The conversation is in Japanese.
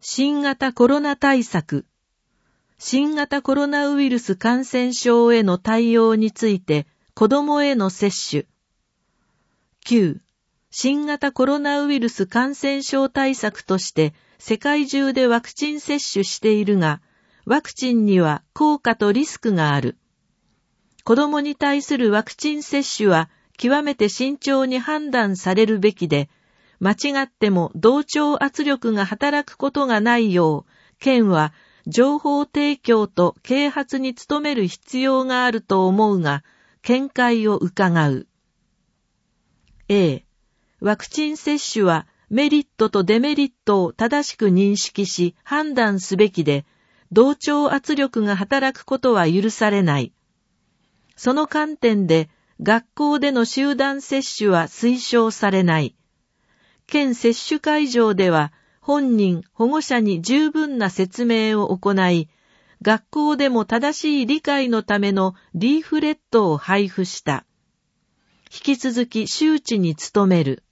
新型コロナ対策。新型コロナウイルス感染症への対応について子どもへの接種。9. 新型コロナウイルス感染症対策として世界中でワクチン接種しているが、ワクチンには効果とリスクがある。子どもに対するワクチン接種は極めて慎重に判断されるべきで、間違っても同調圧力が働くことがないよう、県は情報提供と啓発に努める必要があると思うが、見解を伺う。A. ワクチン接種はメリットとデメリットを正しく認識し判断すべきで、同調圧力が働くことは許されない。その観点で、学校での集団接種は推奨されない。県接種会場では、本人、保護者に十分な説明を行い、学校でも正しい理解のためのリーフレットを配布した。引き続き周知に努める。